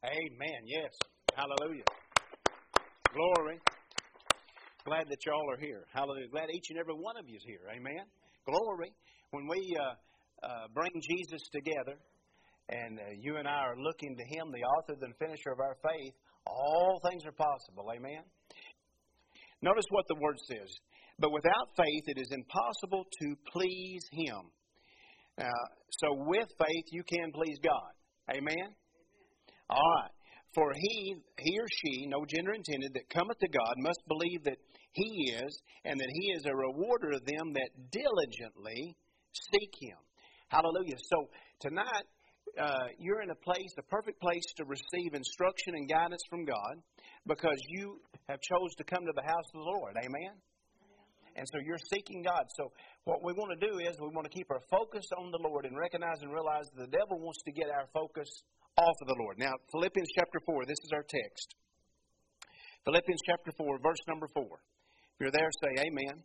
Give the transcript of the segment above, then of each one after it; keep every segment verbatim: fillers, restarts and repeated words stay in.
Amen. Yes. Hallelujah. Glory. Glad that y'all are here. Hallelujah. Glad each and every one of you is here. Amen. Glory. When we uh, uh, bring Jesus together and uh, you and I are looking to Him, the author and finisher of our faith, all things are possible. Amen. Notice what the Word says. But without faith, it is impossible to please Him. Uh, so with faith, you can please God. Amen. All right. For he, he or she, no gender intended, that cometh to God must believe that He is, and that He is a rewarder of them that diligently seek Him. Hallelujah. So tonight, uh, you're in a place, the perfect place to receive instruction and guidance from God, because you have chose to come to the house of the Lord. Amen. And so you're seeking God. So what we want to do is we want to keep our focus on the Lord and recognize and realize that the devil wants to get our focus off of the Lord. Now, Philippians chapter four, this is our text. Philippians chapter four, verse number four. If you're there, say amen.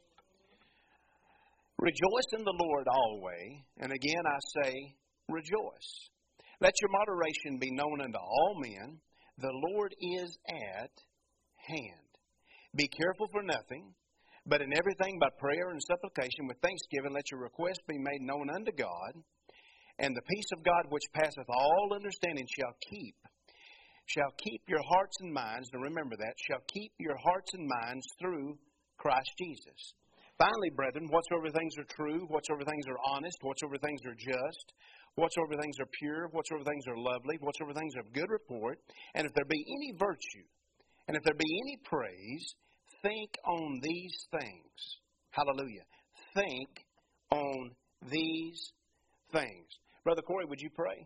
Rejoice in the Lord always, and again I say rejoice. Let your moderation be known unto all men. The Lord is at hand. Be careful for nothing, but in everything by prayer and supplication with thanksgiving let your requests be made known unto God. And the peace of God which passeth all understanding shall keep, shall keep your hearts and minds, and remember that, shall keep your hearts and minds through Christ Jesus. Finally, brethren, whatsoever things are true, whatsoever things are honest, whatsoever things are just, whatsoever things are pure, whatsoever things are lovely, whatsoever things are of good report, and if there be any virtue, and if there be any praise, think on these things. Hallelujah. Think on these things. Brother Corey, would you pray?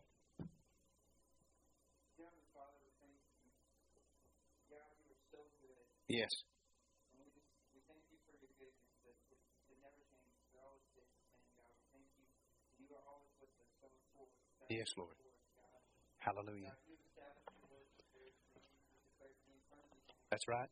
Yes. Yes, Lord. Hallelujah. That's right.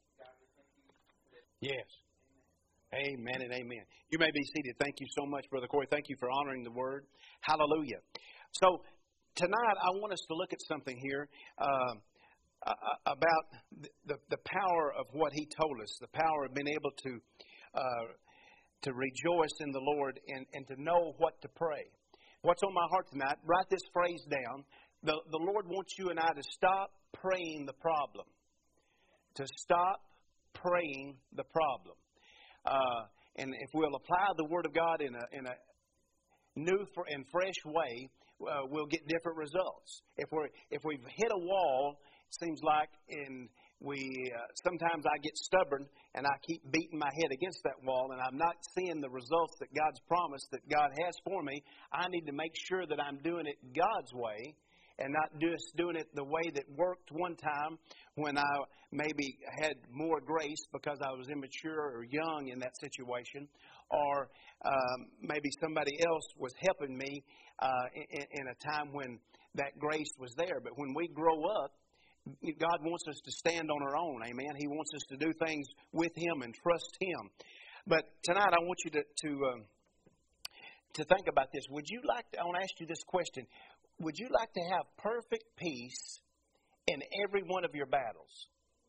Yes. Amen and amen. You may be seated. Thank you so much, Brother Corey. Thank you for honoring the Word. Hallelujah. So tonight I want us to look at something here uh, about the, the power of what He told us, the power of being able to uh, to rejoice in the Lord and, and to know what to pray. What's on my heart tonight, write this phrase down. The, the Lord wants you and I to stop praying the problem. To stop praying the problem. Uh, and if we'll apply the Word of God in a in a new and fresh way, uh, we'll get different results. If we're if we've hit a wall, it seems like, and we uh, sometimes I get stubborn and I keep beating my head against that wall, and I'm not seeing the results that God's promised that God has for me. I need to make sure that I'm doing it God's way, and not just doing it the way that worked one time when I maybe had more grace because I was immature or young in that situation, or um, maybe somebody else was helping me uh, in, in a time when that grace was there. But when we grow up, God wants us to stand on our own, amen? He wants us to do things with Him and trust Him. But tonight I want you to to, um, to think about this. Would you like to, I want to ask you this question. Would you like to have perfect peace in every one of your battles?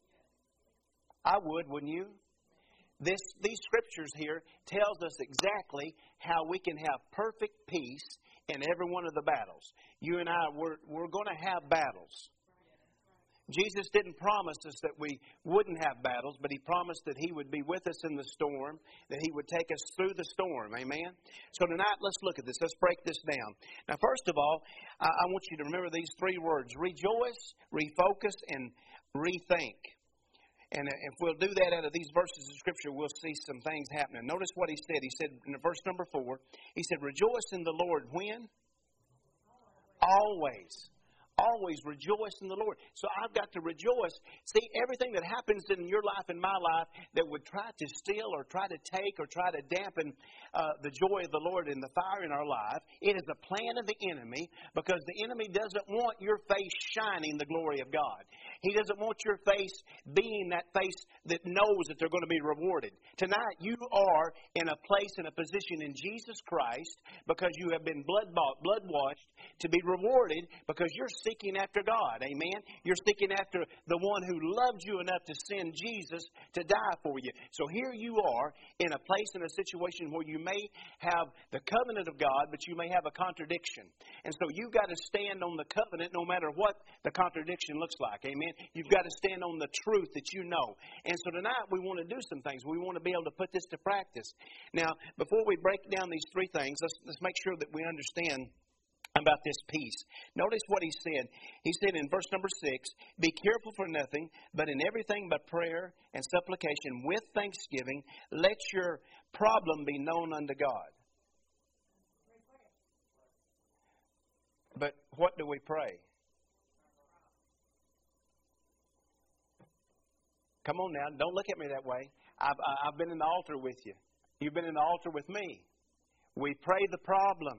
I would, wouldn't you? This, these scriptures here tells us exactly how we can have perfect peace in every one of the battles. You and I, we're, we're going to have battles. Jesus didn't promise us that we wouldn't have battles, but He promised that He would be with us in the storm, that He would take us through the storm. Amen? So tonight, let's look at this. Let's break this down. Now, first of all, I, I want you to remember these three words: rejoice, refocus, and rethink. And if we'll do that out of these verses of Scripture, we'll see some things happening. Notice what He said. He said in verse number four, He said, rejoice in the Lord when? Always. Always rejoice in the Lord. So I've got to rejoice. See, everything that happens in your life and my life that would try to steal or try to take or try to dampen uh, the joy of the Lord and the fire in our life, it is a plan of the enemy, because the enemy doesn't want your face shining the glory of God. He doesn't want your face being that face that knows that they're going to be rewarded. Tonight, you are in a place and a position in Jesus Christ because you have been blood-bought, blood-washed to be rewarded because you're seeking after God. Amen? You're seeking after the one who loved you enough to send Jesus to die for you. So here you are in a place, in a situation where you may have the covenant of God, but you may have a contradiction. And so you've got to stand on the covenant no matter what the contradiction looks like. Amen? You've got to stand on the truth that you know. And so tonight we want to do some things. We want to be able to put this to practice. Now, before we break down these three things, let's, let's make sure that we understand about this peace. Notice what he said. He said in verse number six, be careful for nothing, but in everything by prayer and supplication with thanksgiving, let your problem be known unto God. But what do we pray? Come on now, don't look at me that way. I've, I've been in the altar with you. You've been in the altar with me. We pray the problem.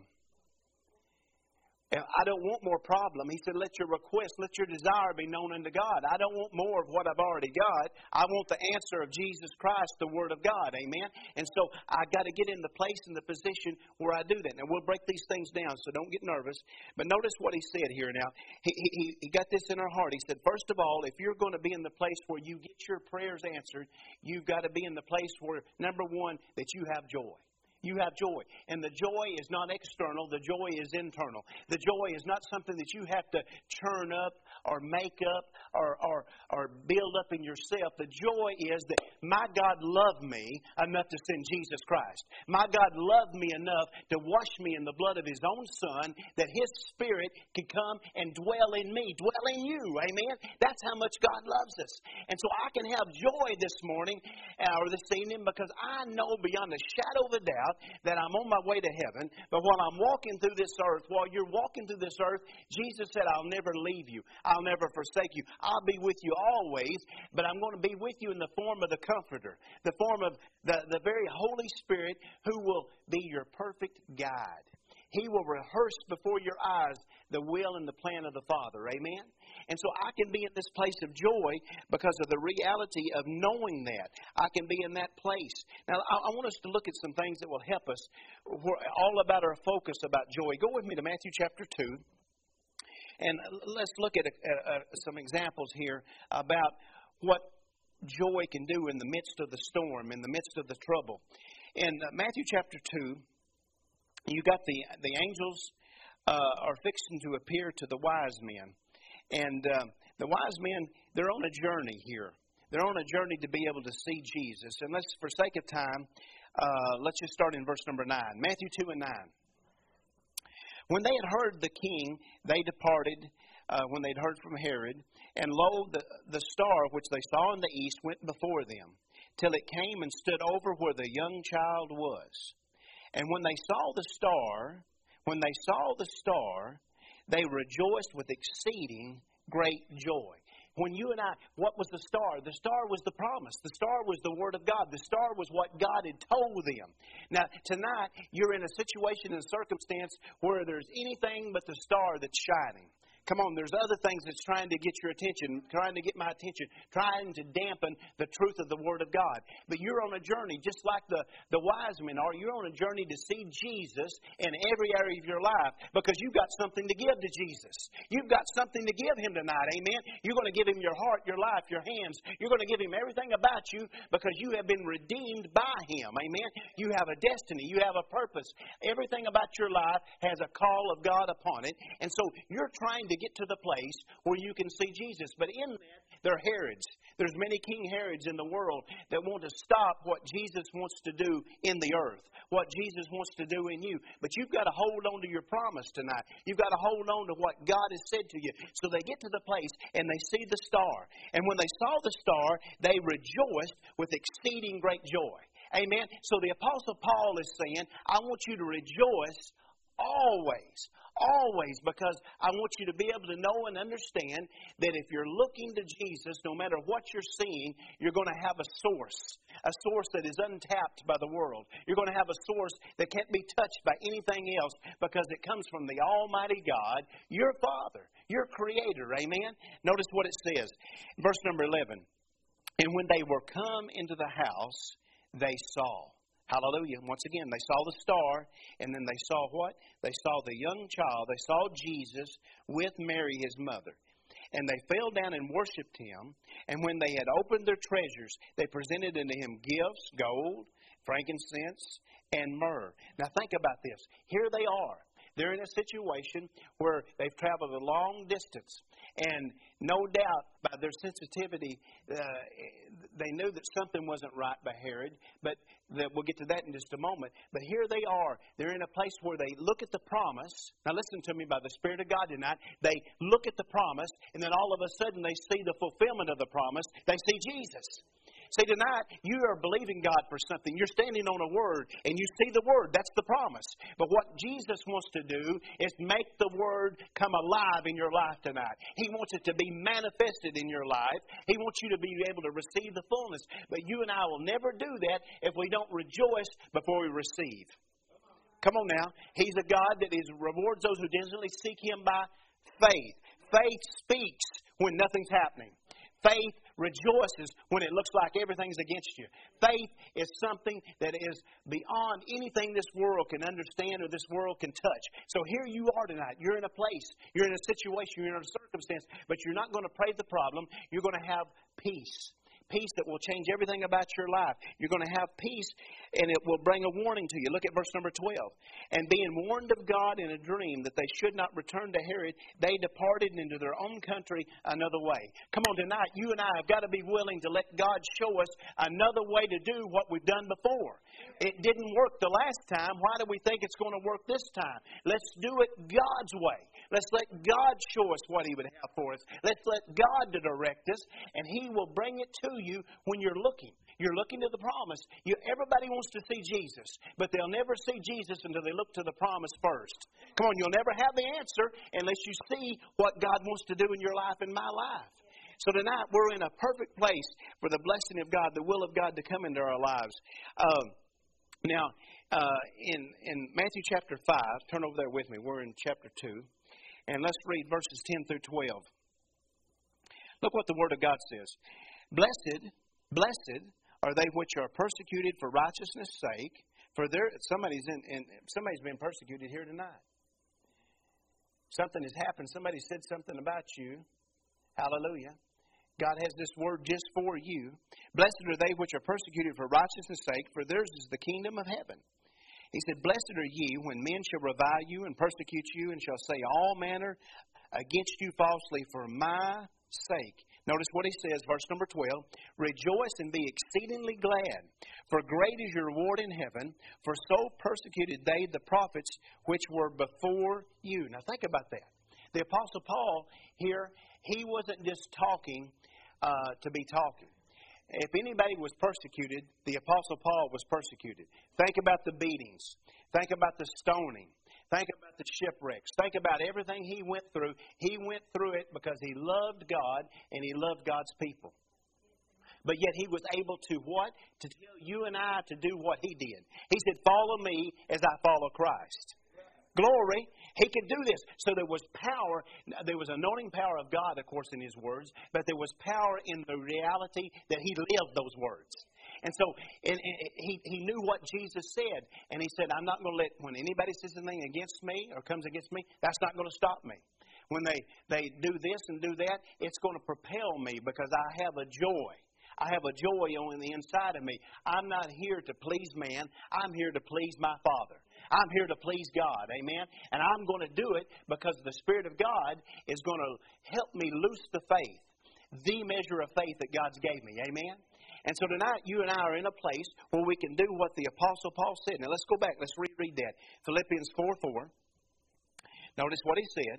I don't want more problem. He said, let your request, let your desire be known unto God. I don't want more of what I've already got. I want the answer of Jesus Christ, the Word of God. Amen? And so I got to get in the place and the position where I do that. Now, we'll break these things down, so don't get nervous. But notice what he said here now. He, he, he got this in our heart. He said, first of all, if you're going to be in the place where you get your prayers answered, you've got to be in the place where, number one, that you have joy. You have joy. And the joy is not external. The joy is internal. The joy is not something that you have to churn up or make up or, or, or build up in yourself. The joy is that my God loved me enough to send Jesus Christ. My God loved me enough to wash me in the blood of His own Son, that His Spirit can come and dwell in me, dwell in you. Amen? That's how much God loves us. And so I can have joy this morning or this evening because I know beyond a shadow of a doubt that I'm on my way to heaven. But while I'm walking through this earth, while you're walking through this earth, Jesus said, I'll never leave you. I'll never forsake you. I'll be with you always, but I'm going to be with you in the form of the Comforter, the form of the, the very Holy Spirit who will be your perfect guide. He will rehearse before your eyes the will and the plan of the Father. Amen? And so I can be in this place of joy because of the reality of knowing that. I can be in that place. Now, I, I want us to look at some things that will help us. We're all about our focus about joy. Go with me to Matthew chapter two. And let's look at, a, a, some examples here about what joy can do in the midst of the storm, in the midst of the trouble. In Matthew chapter two, you got the the angels uh, are fixing to appear to the wise men. And uh, the wise men, they're on a journey here. They're on a journey to be able to see Jesus. And let's, for sake of time, uh, let's just start in verse number nine. Matthew two and nine. When they had heard the king, they departed, uh, when they'd heard from Herod. And lo, the, the star which they saw in the east went before them, till it came and stood over where the young child was. And when they saw the star, when they saw the star, they rejoiced with exceeding great joy. When you and I, what was the star? The star was the promise. The star was the Word of God. The star was what God had told them. Now, tonight, you're in a situation and circumstance where there's anything but the star that's shining. Come on, there's other things that's trying to get your attention, trying to get my attention, trying to dampen the truth of the Word of God. But you're on a journey, just like the, the wise men are. You're on a journey to see Jesus in every area of your life because you've got something to give to Jesus. You've got something to give Him tonight, amen? You're going to give Him your heart, your life, your hands. You're going to give Him everything about you because you have been redeemed by Him, amen? You have a destiny. You have a purpose. Everything about your life has a call of God upon it. And so you're trying to get to the place where you can see Jesus. But in that, there are Herods. There's many King Herods in the world that want to stop what Jesus wants to do in the earth, what Jesus wants to do in you. But you've got to hold on to your promise tonight. You've got to hold on to what God has said to you. So they get to the place and they see the star. And when they saw the star, they rejoiced with exceeding great joy. Amen. So the Apostle Paul is saying, I want you to rejoice Always. Always. Because I want you to be able to know and understand that if you're looking to Jesus, no matter what you're seeing, you're going to have a source. A source that is untapped by the world. You're going to have a source that can't be touched by anything else because it comes from the Almighty God, your Father, your Creator. Amen? Notice what it says. Verse number eleven. And when they were come into the house, they saw. Hallelujah. Once again, they saw the star, and then they saw what? They saw the young child. They saw Jesus with Mary, his mother. And they fell down and worshipped him. And when they had opened their treasures, they presented unto him gifts, gold, frankincense, and myrrh. Now think about this. Here they are. They're in a situation where they've traveled a long distance. And no doubt, by their sensitivity, uh, they knew that something wasn't right by Herod. But the, we'll get to that in just a moment. But here they are. They're in a place where they look at the promise. Now listen to me, by the Spirit of God tonight. They look at the promise, and then all of a sudden they see the fulfillment of the promise. They see Jesus. See, tonight, you are believing God for something. You're standing on a word, and you see the word. That's the promise. But what Jesus wants to do is make the word come alive in your life tonight. He wants it to be manifested in your life. He wants you to be able to receive the fullness. But you and I will never do that if we don't rejoice before we receive. Come on now. He's a God that is, rewards those who diligently seek Him by faith. Faith speaks when nothing's happening. Faith rejoices when it looks like everything's against you. Faith is something that is beyond anything this world can understand or this world can touch. So here you are tonight. You're in a place. You're in a situation. You're in a circumstance. But you're not going to pray the problem. You're going to have peace. Peace that will change everything about your life. You're going to have peace, and it will bring a warning to you. Look at verse number twelve. And being warned of God in a dream that they should not return to Herod, they departed into their own country another way. Come on, tonight, you and I have got to be willing to let God show us another way to do what we've done before. It didn't work the last time. Why do we think it's going to work this time? Let's do it God's way. Let's let God show us what He would have for us. Let's let God direct us, and He will bring it to you when you're looking. You're looking to the promise. You, everybody wants to see Jesus, but they'll never see Jesus until they look to the promise first. Come on, you'll never have the answer unless you see what God wants to do in your life and my life. So tonight, we're in a perfect place for the blessing of God, the will of God to come into our lives. Um, now, uh, in, in Matthew chapter five, turn over there with me. We're in chapter two. And let's read verses ten through twelve. Look what the Word of God says. Blessed, blessed are they which are persecuted for righteousness' sake, for there somebody's in, in somebody's been persecuted here tonight. Something has happened. Somebody said something about you. Hallelujah. God has this word just for you. Blessed are they which are persecuted for righteousness' sake, for theirs is the kingdom of heaven. He said, Blessed are ye when men shall revile you and persecute you and shall say all manner against you falsely for my sake. Notice what he says, verse number twelve. Rejoice and be exceedingly glad, for great is your reward in heaven, for so persecuted they the prophets which were before you. Now think about that. The Apostle Paul here, he wasn't just talking uh, to be talking. If anybody was persecuted, the Apostle Paul was persecuted. Think about the beatings. Think about the stoning. Think about the shipwrecks. Think about everything he went through. He went through it because he loved God and he loved God's people. But yet he was able to what? To tell you and I to do what he did. He said, follow me as I follow Christ. Glory. He could do this. So there was power. There was anointing power of God, of course, in his words. But there was power in the reality that he lived those words. And so and, and he, he knew what Jesus said. And he said, I'm not going to let, when anybody says anything against me or comes against me, that's not going to stop me. When they, they do this and do that, it's going to propel me because I have a joy. I have a joy on the inside of me. I'm not here to please man. I'm here to please my Father. I'm here to please God. Amen. And I'm going to do it because the Spirit of God is going to help me loose the faith, the measure of faith that God's gave me. Amen. And so tonight, you and I are in a place where we can do what the Apostle Paul said. Now let's go back. Let's reread that. Philippians four four. Notice what he said.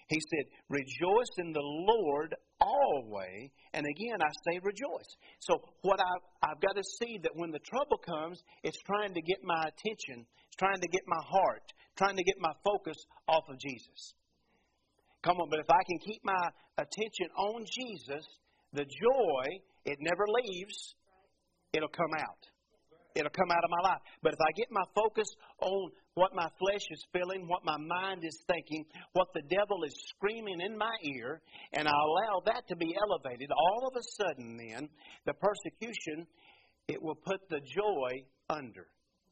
He said, rejoice in the Lord always. And again, I say rejoice. So what I've, I've got to see that when the trouble comes, it's trying to get my attention. It's trying to get my heart. Trying to get my focus off of Jesus. Come on, but if I can keep my attention on Jesus, the joy, it never leaves. It'll come out. It'll come out of my life. But if I get my focus on what my flesh is feeling, what my mind is thinking, what the devil is screaming in my ear, and I allow that to be elevated, all of a sudden then, the persecution, it will put the joy under.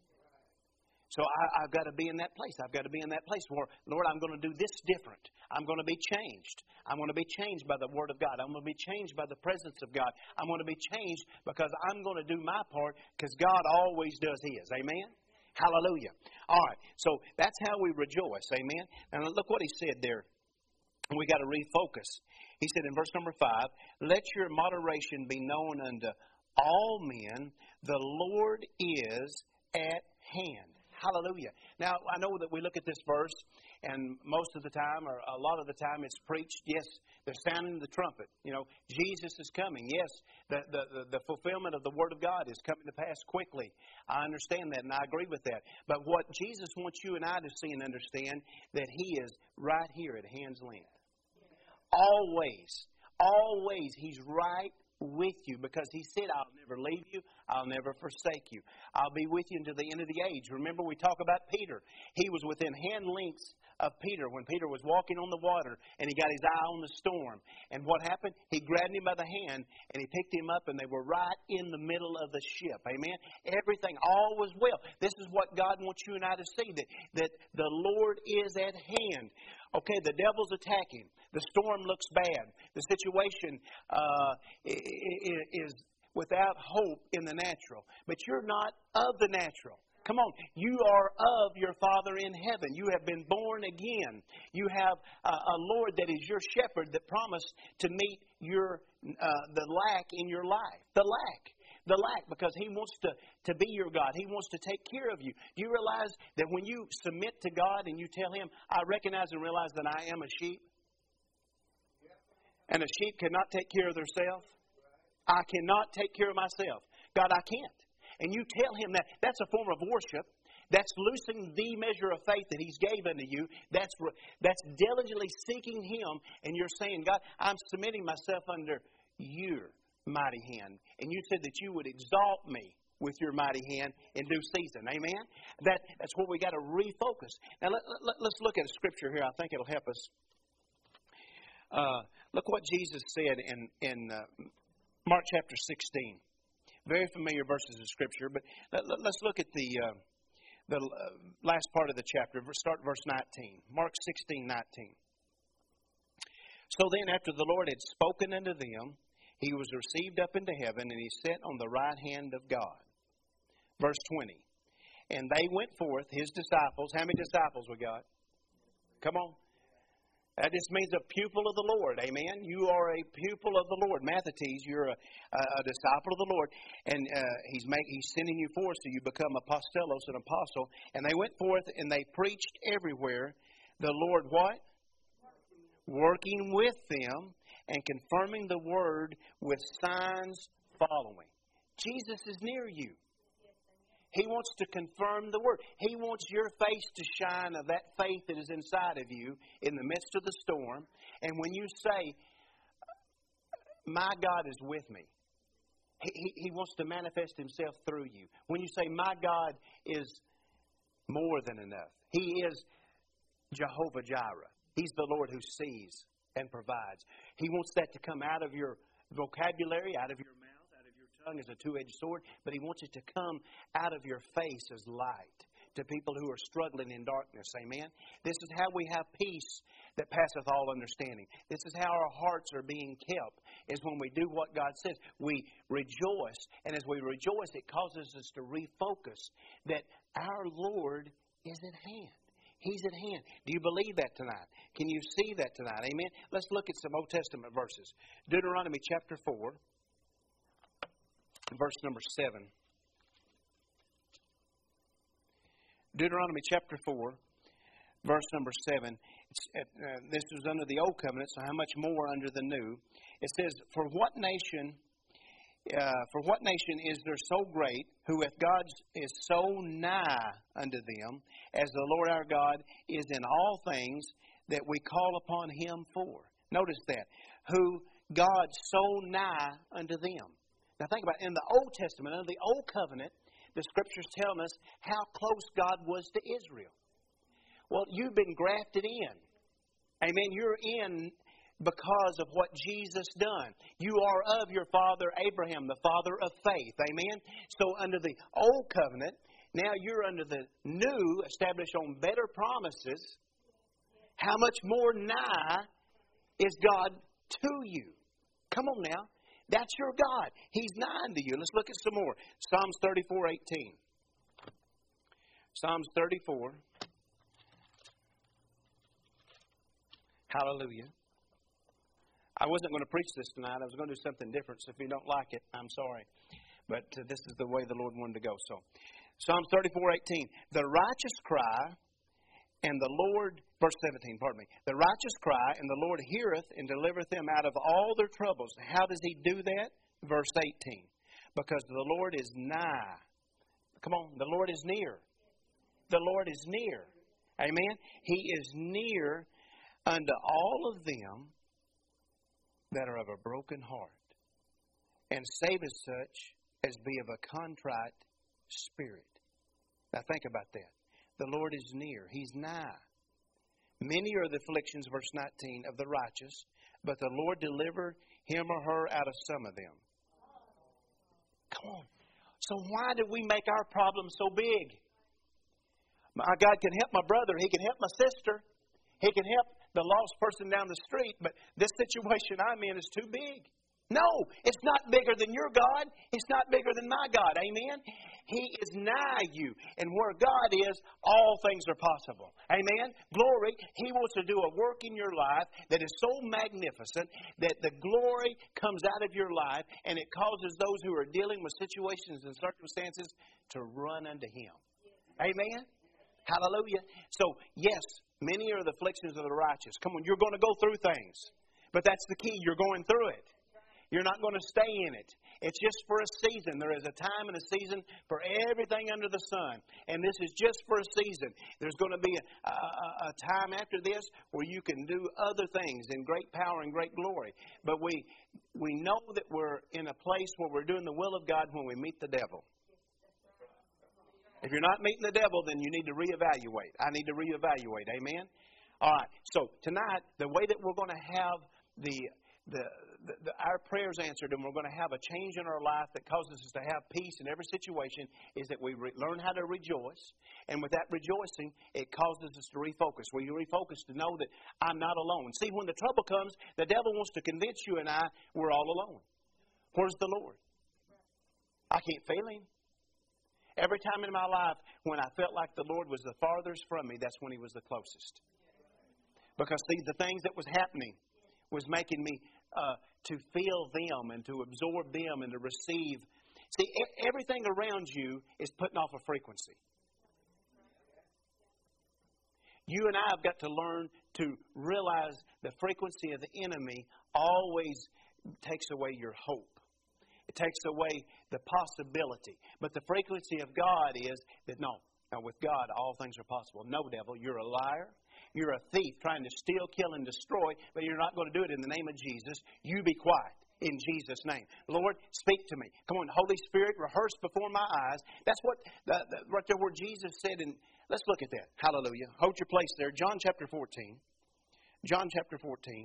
So I, I've got to be in that place. I've got to be in that place where, Lord, I'm going to do this different. I'm going to be changed. I'm going to be changed by the Word of God. I'm going to be changed by the presence of God. I'm going to be changed because I'm going to do my part because God always does His. Amen? Hallelujah. All right. So that's how we rejoice. Amen? Now look what He said there. We got to refocus. He said in verse number five, let your moderation be known unto all men. The Lord is at hand. Hallelujah. Now, I know that we look at this verse, and most of the time, or a lot of the time, it's preached, yes, they're sounding the trumpet. You know, Jesus is coming. Yes, the, the, the, the fulfillment of the Word of God is coming to pass quickly. I understand that, and I agree with that. But what Jesus wants you and I to see and understand, that He is right here at hand's length. Always, always, He's right with you because He said, I'll never leave you, I'll never forsake you. I'll be with you until the end of the age. Remember, we talk about Peter. He was within hand lengths of Peter when Peter was walking on the water and he got his eye on the storm. And what happened? He grabbed him by the hand and he picked him up and they were right in the middle of the ship. Amen? Everything, all was well. This is what God wants you and I to see, that, that the Lord is at hand. Okay, the devil's attacking. The storm looks bad. The situation uh, is without hope in the natural. But you're not of the natural. Come on. You are of your Father in heaven. You have been born again. You have a, a Lord that is your shepherd that promised to meet your uh, the lack in your life. The lack. The lack, because He wants to, to be your God. He wants to take care of you. Do you realize that when you submit to God and you tell Him, I recognize and realize that I am a sheep? And a sheep cannot take care of themselves. I cannot take care of myself. God, I can't. And you tell Him that. That's a form of worship. That's loosing the measure of faith that He's gave unto you. That's, that's diligently seeking Him. And you're saying, God, I'm submitting myself under your mighty hand. And you said that you would exalt me with your mighty hand in due season. Amen? That, that's what we got to refocus. Now, let, let, let's look at a scripture here. I think it'll help us. Uh, look what Jesus said in, in uh, Mark chapter sixteen. Very familiar verses of Scripture, but let, let, let's look at the uh, the uh, last part of the chapter. Start verse nineteen. Mark sixteen, nineteen. So then, after the Lord had spoken unto them, He was received up into heaven, and He sat on the right hand of God. Verse twenty. And they went forth, His disciples. How many disciples we got? Come on. That just means a pupil of the Lord. Amen. You are a pupil of the Lord. Mathetes, you're a, a, a disciple of the Lord. And uh, he's, make, he's sending you forth so you become apostolos, an apostle. And they went forth and they preached everywhere. The Lord what? Working with them and confirming the word with signs following. Jesus is near you. He wants to confirm the word. He wants your face to shine of that faith that is inside of you in the midst of the storm. And when you say, my God is with me, he, he, he wants to manifest Himself through you. When you say, my God is more than enough. He is Jehovah Jireh. He's the Lord who sees and provides. He wants that to come out of your vocabulary, out of your mouth, out of your tongue as a two-edged sword, but He wants it to come out of your face as light to people who are struggling in darkness. Amen? This is how we have peace that passeth all understanding. This is how our hearts are being kept, is when we do what God says. We rejoice, and as we rejoice, it causes us to refocus that our Lord is at hand. He's at hand. Do you believe that tonight? Can you see that tonight? Amen? Let's look at some Old Testament verses. Deuteronomy chapter four, verse number seven. Deuteronomy chapter four, verse number seven. It's, uh, this was under the old covenant, so how much more under the new? It says, "For what nation, uh, for what nation is there so great, who with God is so nigh unto them, as the Lord our God is in all things that we call upon Him for?" Notice that. Who God so nigh unto them. Now think about it. In the Old Testament, under the Old Covenant, the Scriptures tell us how close God was to Israel. Well, you've been grafted in. Amen. You're in because of what Jesus done. You are of your father Abraham, the father of faith. Amen. So under the Old Covenant, now you're under the new, established on better promises. How much more nigh is God to you? Come on now. That's your God. He's nigh unto you. Let's look at some more. Psalms thirty-four eighteen. Psalms thirty-four. Hallelujah. I wasn't going to preach this tonight. I was going to do something different. So if you don't like it, I'm sorry. But uh, this is the way the Lord wanted to go. So, Psalms thirty-four eighteen. The righteous cry, and the Lord, verse seventeen, pardon me. The righteous cry, and the Lord heareth and delivereth them out of all their troubles. How does He do that? Verse eighteen. Because the Lord is nigh. Come on, the Lord is near. The Lord is near. Amen. He is near unto all of them that are of a broken heart, and saveth such as be of a contrite spirit. Now think about that. The Lord is near. He's nigh. Many are the afflictions, verse nineteen, of the righteous, but the Lord delivered him or her out of some of them. Come on. So why do we make our problem so big? My God can help my brother. He can help my sister. He can help the lost person down the street, but this situation I'm in is too big. No, it's not bigger than your God. It's not bigger than my God. Amen? He is nigh you. And where God is, all things are possible. Amen? Glory. He wants to do a work in your life that is so magnificent that the glory comes out of your life, and it causes those who are dealing with situations and circumstances to run unto Him. Amen? Hallelujah. So, yes, many are the afflictions of the righteous. Come on, you're going to go through things. But that's the key. You're going through it. You're not going to stay in it. It's just for a season. There is a time and a season for everything under the sun. And this is just for a season. There's going to be a, a, a time after this where you can do other things in great power and great glory. But we we know that we're in a place where we're doing the will of God when we meet the devil. If you're not meeting the devil, then you need to reevaluate. I need to reevaluate. Amen? All right. So tonight, the way that we're going to have the, the, the, the our prayers answered, and we're going to have a change in our life that causes us to have peace in every situation, is that we re- learn how to rejoice. And with that rejoicing, it causes us to refocus. We refocus to know that I'm not alone. See, when the trouble comes, the devil wants to convince you and I we're all alone. Where's the Lord? I can't feel Him. Every time in my life when I felt like the Lord was the farthest from me, that's when He was the closest. Because, see, the things that was happening was making me uh, to feel them and to absorb them and to receive. See, everything around you is putting off a frequency. You and I have got to learn to realize the frequency of the enemy always takes away your hope. It takes away the possibility. But the frequency of God is that no, now with God all things are possible. No, devil, you're a liar. You're a thief trying to steal, kill, and destroy, but you're not going to do it in the name of Jesus. You be quiet in Jesus' name. Lord, speak to me. Come on, Holy Spirit, rehearse before my eyes. That's what, the, the, right there where Jesus said, and let's look at that. Hallelujah. Hold your place there. John chapter fourteen. John chapter fourteen.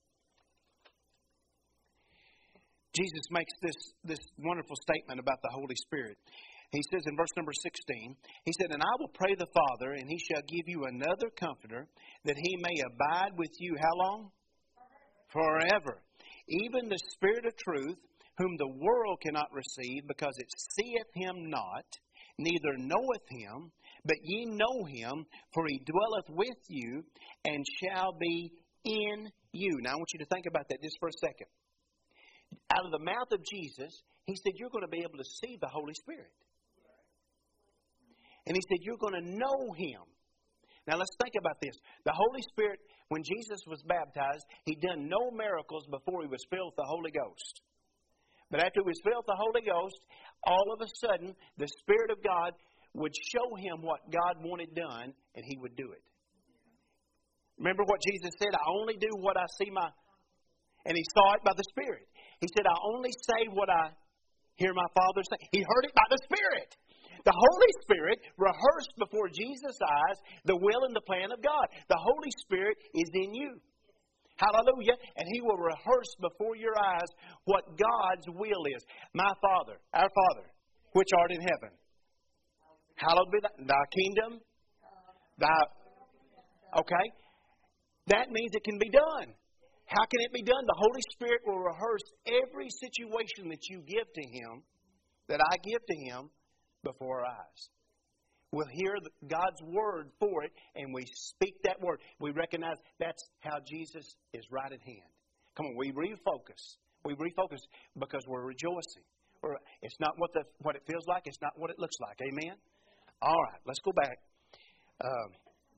Jesus makes this, this wonderful statement about the Holy Spirit. He says in verse number sixteen, He said, "And I will pray the Father, and He shall give you another Comforter, that He may abide with you," how long? Forever. "Even the Spirit of truth, whom the world cannot receive, because it seeth Him not, neither knoweth Him, but ye know Him, for He dwelleth with you, and shall be in you." Now I want you to think about that just for a second. Out of the mouth of Jesus, He said, you're going to be able to see the Holy Spirit. And He said, you're going to know Him. Now let's think about this. The Holy Spirit, when Jesus was baptized, He done no miracles before He was filled with the Holy Ghost. But after He was filled with the Holy Ghost, all of a sudden, the Spirit of God would show Him what God wanted done, and He would do it. Remember what Jesus said, I only do what I see my... And He saw it by the Spirit. He said, I only say what I hear my Father say. He heard it by the Spirit. The Holy Spirit rehearsed before Jesus' eyes the will and the plan of God. The Holy Spirit is in you. Hallelujah. And He will rehearse before your eyes what God's will is. My Father, our Father, which art in heaven. Hallowed be thy, thy kingdom. Thy, okay. That means it can be done. How can it be done? The Holy Spirit will rehearse every situation that you give to Him, that I give to Him, before our eyes. We'll hear God's Word for it, and we speak that Word. We recognize that's how Jesus is right at hand. Come on, we refocus. We refocus because we're rejoicing. We're, it's not what the what it feels like. It's not what it looks like. Amen? All right, let's go back. Um,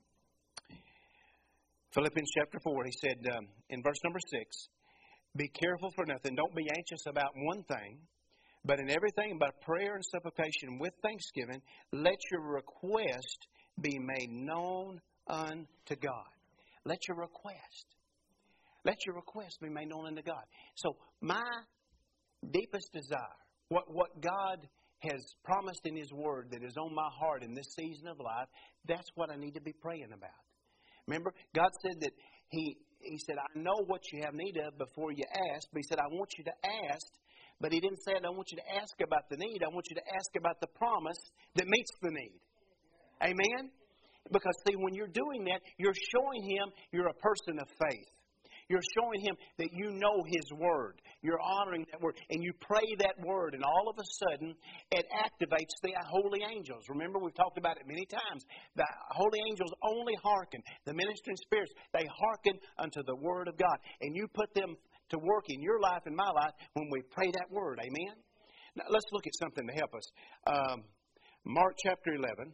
Philippians chapter four, he said um, in verse number six, be careful for nothing. Don't be anxious about one thing. But in everything, by prayer and supplication with thanksgiving, let your request be made known unto God. Let your request. Let your request be made known unto God. So my deepest desire, what, what God has promised in His Word that is on my heart in this season of life, that's what I need to be praying about. Remember, God said that He, He said, I know what you have need of before you ask. But He said, I want you to ask. But He didn't say, I don't want you to ask about the need. I want you to ask about the promise that meets the need. Amen? Because, see, when you're doing that, you're showing Him you're a person of faith. You're showing Him that you know His Word. You're honoring that Word. And you pray that Word, and all of a sudden, it activates the holy angels. Remember, we've talked about it many times. The holy angels only hearken. The ministering spirits, they hearken unto the Word of God. And you put them to work in your life and my life when we pray that Word. Amen? Now, let's look at something to help us. Um, Mark chapter eleven.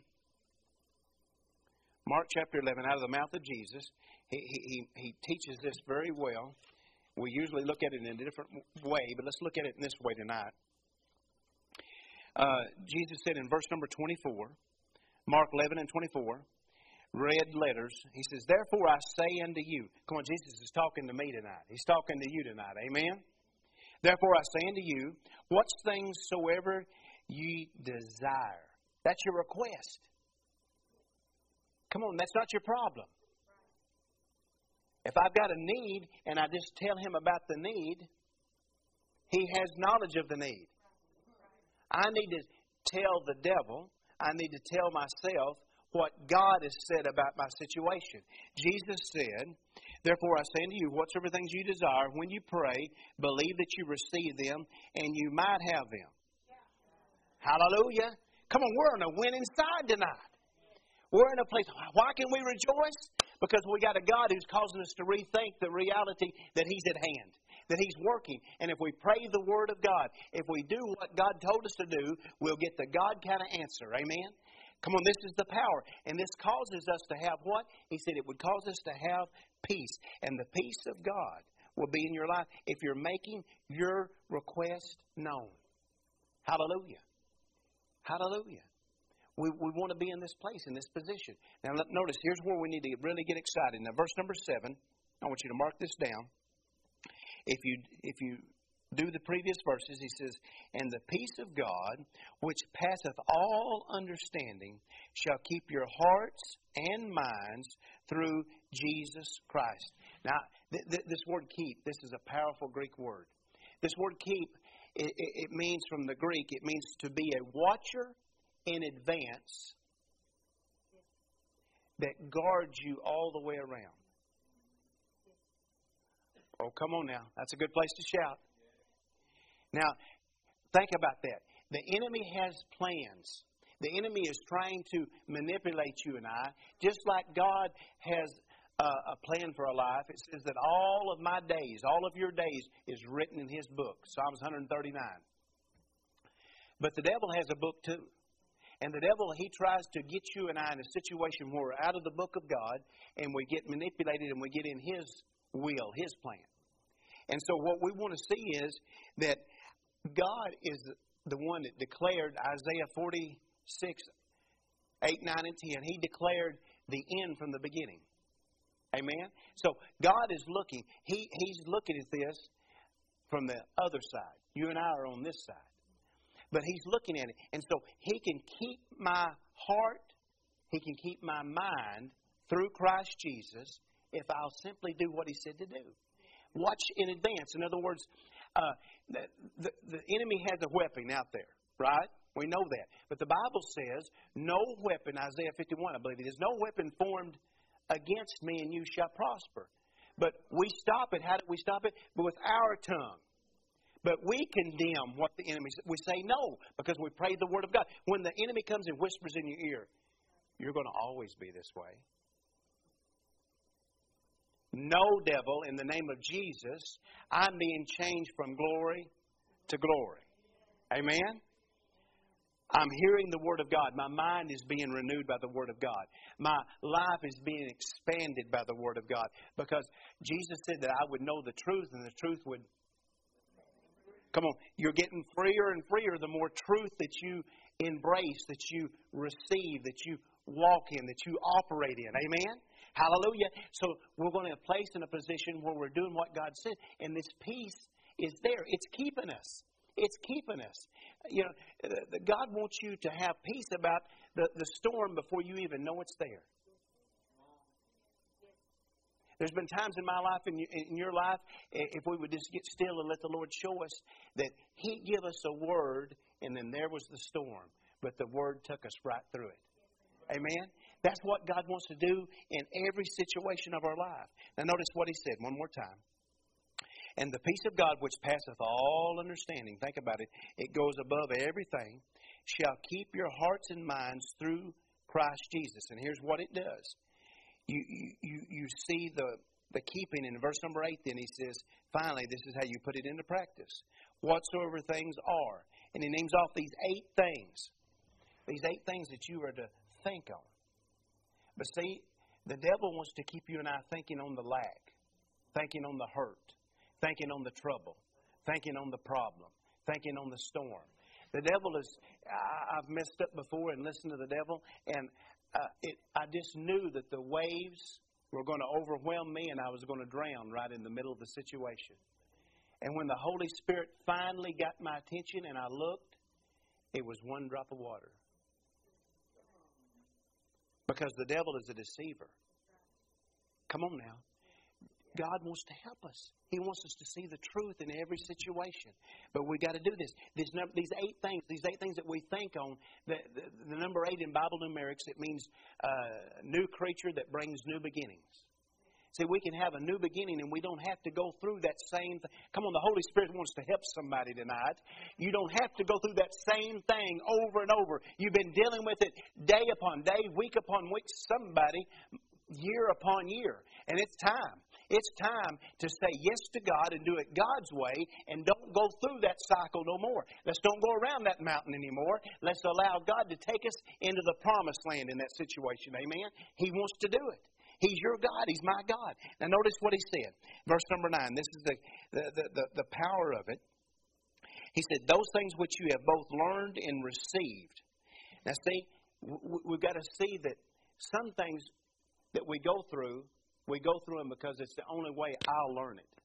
Mark chapter eleven, out of the mouth of Jesus. He, he, he teaches this very well. We usually look at it in a different way, but let's look at it in this way tonight. Uh, Jesus said in verse number twenty-four, Mark eleven and twenty-four, red letters, He says, therefore I say unto you. Come on, Jesus is talking to me tonight. He's talking to you tonight. Amen? Therefore I say unto you, what things soever ye desire. That's your request. Come on, that's not your problem. If I've got a need and I just tell Him about the need, He has knowledge of the need. I need to tell the devil, I need to tell myself what God has said about my situation. Jesus said, therefore I say unto you, whatsoever things you desire, when you pray, believe that you receive them, and you might have them. Hallelujah. Come on, we're on a winning side tonight. We're in a place, why can we rejoice? Because we got a God who's causing us to rethink the reality that He's at hand, that He's working. And if we pray the Word of God, if we do what God told us to do, we'll get the God kind of answer. Amen? Come on, this is the power. And this causes us to have what? He said it would cause us to have peace. And the peace of God will be in your life if you're making your request known. Hallelujah. Hallelujah. We, we want to be in this place, in this position. Now, let, notice, here's where we need to really get excited. Now, verse number seven, I want you to mark this down. If you if you do the previous verses, he says, and the peace of God, which passeth all understanding, shall keep your hearts and minds through Jesus Christ. Now, th- th- this word keep, this is a powerful Greek word. This word keep, it, it, it means from the Greek, it means to be a watcher in advance that guards you all the way around. Oh, come on now. That's a good place to shout. Now, think about that. The enemy has plans. The enemy is trying to manipulate you and I, just like God has a, a plan for a life. It says that all of my days, all of your days, is written in His book, Psalms one thirty-nine. But the devil has a book too. And the devil, he tries to get you and I in a situation where we're out of the book of God and we get manipulated and we get in his will, his plan. And so what we want to see is that God is the one that declared Isaiah forty-six, eight, nine, and ten. He declared the end from the beginning. Amen? So God is looking. He, he's looking at this from the other side. You and I are on this side. But He's looking at it. And so He can keep my heart, He can keep my mind through Christ Jesus if I'll simply do what He said to do. Watch in advance. In other words, uh, the, the, the enemy has a weapon out there, right? We know that. But the Bible says, no weapon, Isaiah fifty-one, I believe it is, no weapon formed against me and you shall prosper. But we stop it. How do we stop it? But with our tongue. But we condemn what the enemy says. We say no because we pray the Word of God. When the enemy comes and whispers in your ear, you're going to always be this way. No, devil, in the name of Jesus, I'm being changed from glory to glory. Amen? I'm hearing the Word of God. My mind is being renewed by the Word of God. My life is being expanded by the Word of God. Because Jesus said that I would know the truth and the truth would... Come on, you're getting freer and freer the more truth that you embrace, that you receive, that you walk in, that you operate in. Amen? Hallelujah. So we're going to place in a position where we're doing what God said. And this peace is there. It's keeping us. It's keeping us. You know, God wants you to have peace about the, the storm before you even know it's there. There's been times in my life, in, in your life, if we would just get still and let the Lord show us that He'd give us a word, and then there was the storm. But the word took us right through it. Amen? That's what God wants to do in every situation of our life. Now notice what He said one more time. And the peace of God, which passeth all understanding, think about it, it goes above everything, shall keep your hearts and minds through Christ Jesus. And here's what it does. You, you, you see the, the keeping in verse number eight, then he says, finally, this is how you put it into practice. Whatsoever things are. And he names off these eight things. These eight things that you are to think on. But see, the devil wants to keep you and I thinking on the lack, thinking on the hurt, thinking on the trouble, thinking on the problem, thinking on the storm. The devil is, I've messed up before and listened to the devil, and uh, it, I just knew that the waves were going to overwhelm me and I was going to drown right in the middle of the situation. And when the Holy Spirit finally got my attention and I looked, it was one drop of water. Because the devil is a deceiver. Come on now. God wants to help us. He wants us to see the truth in every situation. But we've got to do this. These, these eight things, these eight things that we think on, the, the, the number eight in Bible numerics, it means uh, new creature that brings new beginnings. See, we can have a new beginning and we don't have to go through that same thing. Come on, the Holy Spirit wants to help somebody tonight. You don't have to go through that same thing over and over. You've been dealing with it day upon day, week upon week, somebody, year upon year. And it's time. It's time to say yes to God and do it God's way and don't go through that cycle no more. Let's don't go around that mountain anymore. Let's allow God to take us into the promised land in that situation. Amen? He wants to do it. He's your God. He's my God. Now notice what he said. Verse number nine. This is the, the, the, the, the power of it. He said, those things which you have both learned and received. Now see, we've got to see that some things that we go through, we go through them because it's the only way I'll learn it.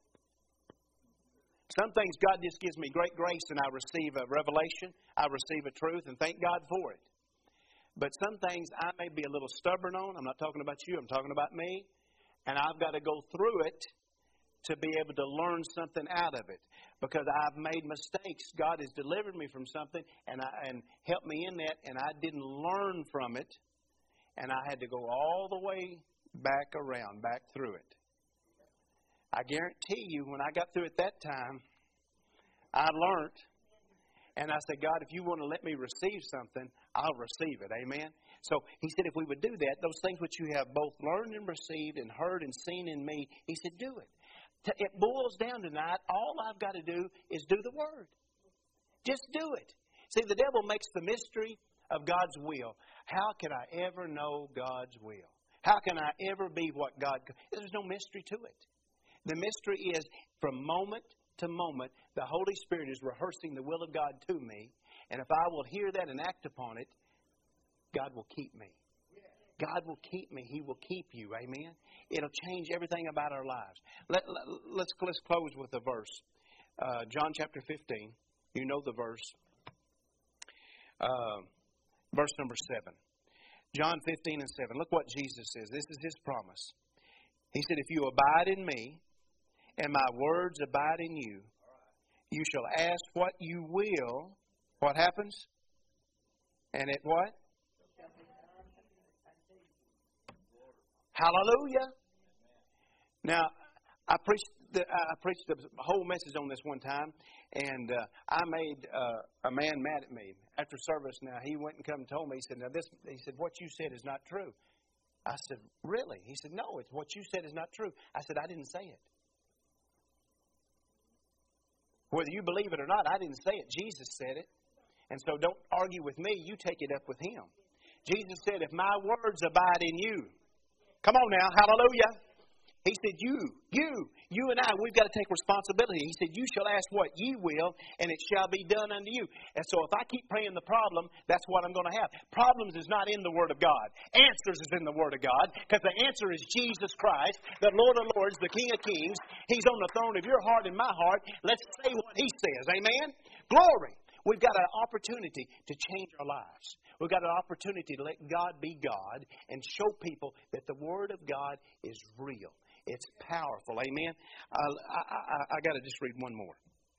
Some things God just gives me great grace and I receive a revelation, I receive a truth, and thank God for it. But some things I may be a little stubborn on. I'm not talking about you, I'm talking about me. And I've got to go through it to be able to learn something out of it. Because I've made mistakes. God has delivered me from something and, I, and helped me in that, and I didn't learn from it. And I had to go all the way back around, back through it. I guarantee you, when I got through it that time, I learned. And I said, God, if you want to let me receive something, I'll receive it. Amen? So he said if we would do that, those things which you have both learned and received and heard and seen in me, he said, do it. It boils down tonight, all I've got to do is do the Word. Just do it. See, the devil makes the mystery of God's will. How can I ever know God's will? How can I ever be what God... There's no mystery to it. The mystery is from moment to moment, the Holy Spirit is rehearsing the will of God to me. And if I will hear that and act upon it, God will keep me. God will keep me. He will keep you. Amen? It'll change everything about our lives. Let, let, let's, let's close with a verse. Uh, John chapter fifteen. You know the verse. Uh, verse number seven. John fifteen and seven. Look what Jesus says. This is His promise. He said, if you abide in me and my words abide in you, you shall ask what you will. What happens? And it what? Hallelujah. Now, I preached the, I preached the whole message on this one time, and uh, I made uh, a man mad at me. After service now, he went and come and told me, he said, now this, he said, what you said is not true. I said, really? He said, no, it's what you said is not true. I said, I didn't say it. Whether you believe it or not, I didn't say it. Jesus said it. And so don't argue with me. You take it up with Him. Jesus said, if my words abide in you. Come on now. Hallelujah. He said, you, you, you and I, we've got to take responsibility. He said, you shall ask what ye will, and it shall be done unto you. And so if I keep praying the problem, that's what I'm going to have. Problems is not in the Word of God. Answers is in the Word of God, because the answer is Jesus Christ, the Lord of Lords, the King of Kings. He's on the throne of your heart and my heart. Let's say what He says. Amen? Glory. We've got an opportunity to change our lives. We've got an opportunity to let God be God and show people that the Word of God is real. It's powerful. Amen. Uh, I, I, I got to just read one more.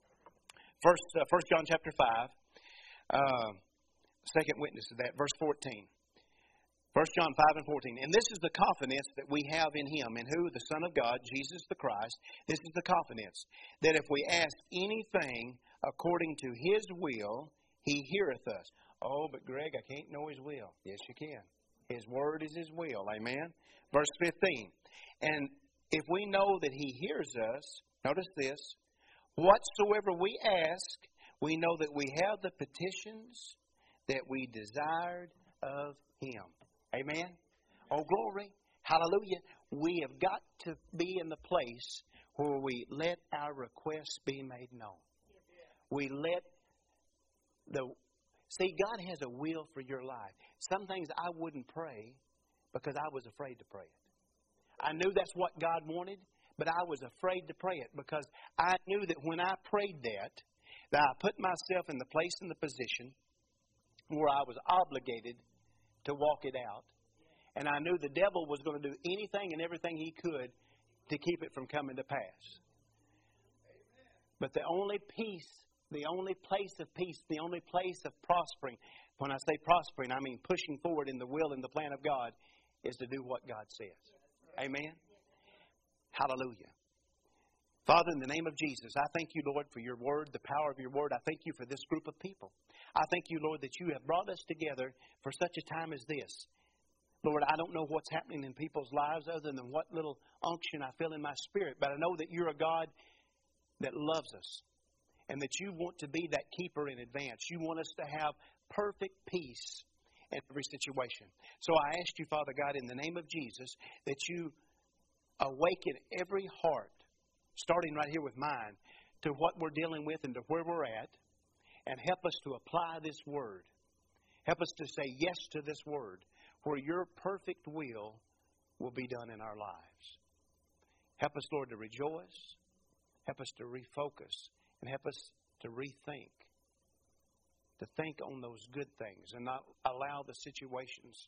First, uh, First John chapter five. Uh, second witness of that, verse fourteen. First John five and fourteen. And this is the confidence that we have in Him, in who the Son of God, Jesus the Christ. This is the confidence that if we ask anything according to His will, He heareth us. Oh, but Greg, I can't know His will. Yes, you can. His word is His will. Amen. Verse fifteen. And if we know that He hears us, notice this, whatsoever we ask, we know that we have the petitions that we desired of Him. Amen? Oh, glory. Hallelujah. We have got to be in the place where we let our requests be made known. We let the... See, God has a will for your life. Some things I wouldn't pray because I was afraid to pray it. I knew that's what God wanted, but I was afraid to pray it because I knew that when I prayed that, that I put myself in the place and the position where I was obligated to walk it out. And I knew the devil was going to do anything and everything he could to keep it from coming to pass. But the only peace, the only place of peace, the only place of prospering, when I say prospering, I mean pushing forward in the will and the plan of God, is to do what God says. Amen? Hallelujah. Father, in the name of Jesus, I thank you, Lord, for your word, the power of your word. I thank you for this group of people. I thank you, Lord, that you have brought us together for such a time as this. Lord, I don't know what's happening in people's lives other than what little unction I feel in my spirit, but I know that you're a God that loves us and that you want to be that keeper in advance. You want us to have perfect peace in every situation. So I ask you, Father God, in the name of Jesus, that you awaken every heart, starting right here with mine, to what we're dealing with and to where we're at, and help us to apply this word. Help us to say yes to this word, where your perfect will will be done in our lives. Help us, Lord, to rejoice. Help us to refocus. And help us to rethink. To think on those good things and not allow the situations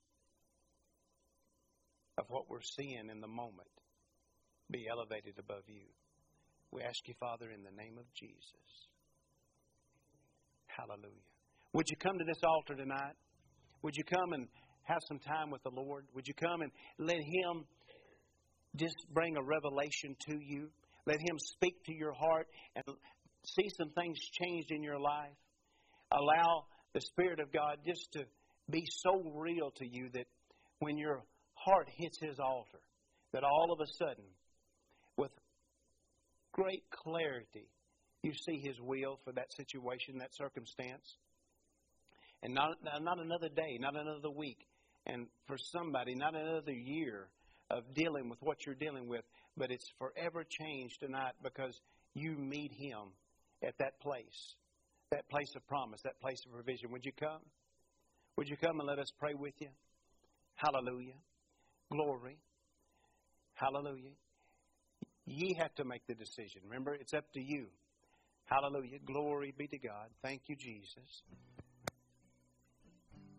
of what we're seeing in the moment be elevated above you. We ask you, Father, in the name of Jesus. Hallelujah. Would you come to this altar tonight? Would you come and have some time with the Lord? Would you come and let Him just bring a revelation to you? Let Him speak to your heart and see some things changed in your life. Allow the Spirit of God just to be so real to you that when your heart hits His altar, that all of a sudden, with great clarity, you see His will for that situation, that circumstance. And not, not another day, not another week. And for somebody, not another year of dealing with what you're dealing with. But it's forever changed tonight because you meet Him at that place. That place of promise, that place of provision. Would you come? Would you come and let us pray with you? Hallelujah. Glory. Hallelujah. Ye have to make the decision. Remember, it's up to you. Hallelujah. Glory be to God. Thank you, Jesus.